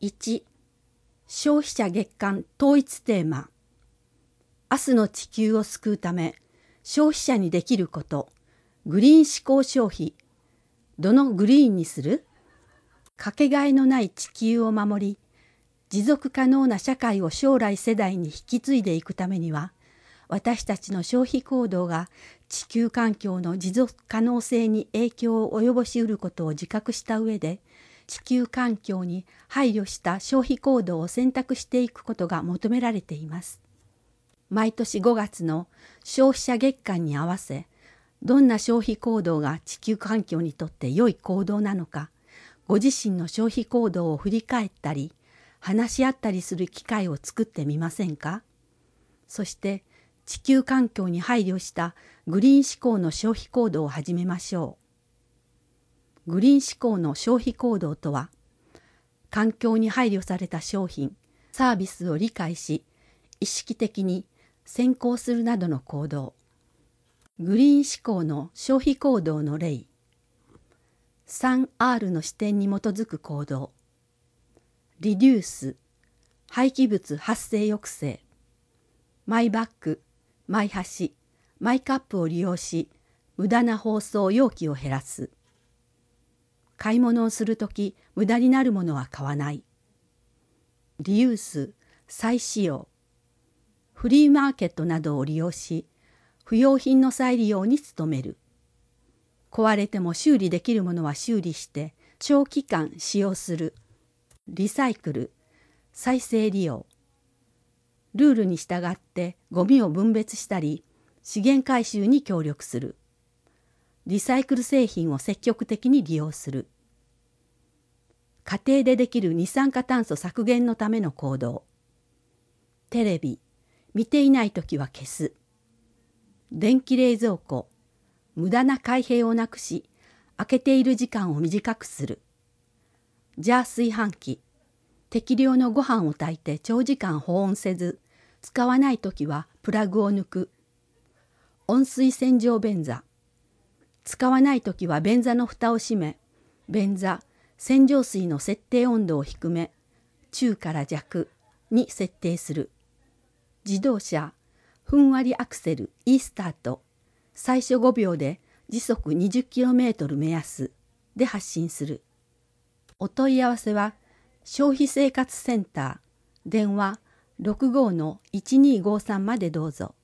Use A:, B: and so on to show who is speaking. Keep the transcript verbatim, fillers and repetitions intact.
A: いち、消費者月間統一テーマ。明日の地球を救うため、消費者にできること、グリーン思考消費。どのグリーンにする？かけがえのない地球を守り、持続可能な社会を将来世代に引き継いでいくためには、私たちの消費行動が地球環境の持続可能性に影響を及ぼしうることを自覚した上で、地球環境に配慮した消費行動を選択していくことが求められています。毎年ごがつの消費者月間に合わせ、どんな消費行動が地球環境にとって良い行動なのか、ご自身の消費行動を振り返ったり、話し合ったりする機会を作ってみませんか？そして地球環境に配慮したグリーン志向の消費行動を始めましょう。グリーン志向の消費行動とは、環境に配慮された商品、サービスを理解し、意識的に先行するなどの行動。グリーン志向の消費行動の例。スリーアール の視点に基づく行動。リデュース、廃棄物発生抑制。マイバッグ、マイ箸、マイカップを利用し、無駄な包装容器を減らす。買い物をするとき、無駄になるものは買わない。リユース、再使用。フリーマーケットなどを利用し、不用品の再利用に努める。壊れても修理できるものは修理して、長期間使用する。リサイクル、再生利用。ルールに従ってゴミを分別したり、資源回収に協力する。リサイクル製品を積極的に利用する。家庭でできる二酸化炭素削減のための行動。テレビ、見ていないときは消す。電気冷蔵庫、無駄な開閉をなくし、開けている時間を短くする。ジャー炊飯器、適量のご飯を炊いて長時間保温せず、使わないときはプラグを抜く。温水洗浄便座、使わないときは便座の蓋を閉め、便座、洗浄水の設定温度を低め、中から弱に設定する。自動車、ふんわりアクセル、イースタート、最初ごびょうで時速 にじゅっキロメートル 目安で発進する。お問い合わせは、消費生活センター、電話 ろくごーのいちにーごーさん までどうぞ。